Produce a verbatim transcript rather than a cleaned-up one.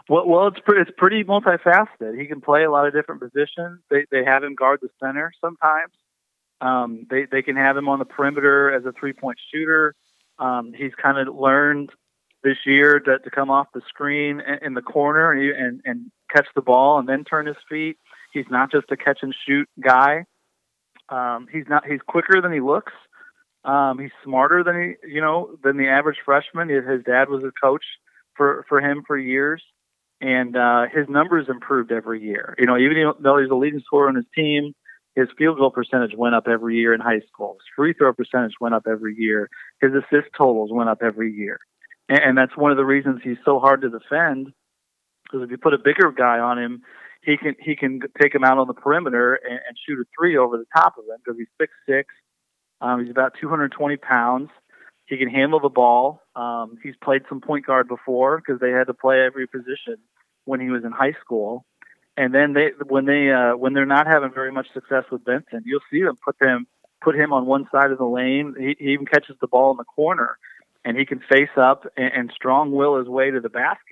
Well, well, it's pretty, it's pretty multifaceted. He can play a lot of different positions. They they have him guard the center sometimes. Um, they they can have him on the perimeter as a three point shooter. Um, he's kind of learned this year to, to come off the screen in, in the corner and, and and catch the ball and then turn his feet. He's not just a catch and shoot guy. Um, he's not. He's quicker than he looks. Um, he's smarter than he, you know, than the average freshman. His, his dad was a coach for for him for years, and uh, his numbers improved every year. You know, even though he's the leading scorer on his team, his field goal percentage went up every year in high school. His free throw percentage went up every year. His assist totals went up every year, and, and that's one of the reasons he's so hard to defend. Because if you put a bigger guy on him, he can he can take him out on the perimeter and, and shoot a three over the top of him because he's six six. Um, he's about two hundred twenty pounds. He can handle the ball. Um, he's played some point guard before because they had to play every position when he was in high school. And then they, when they, uh, when they're not having very much success with Benson, you'll see them put them, put him on one side of the lane. He, he even catches the ball in the corner, and he can face up and, and strong will his way to the basket.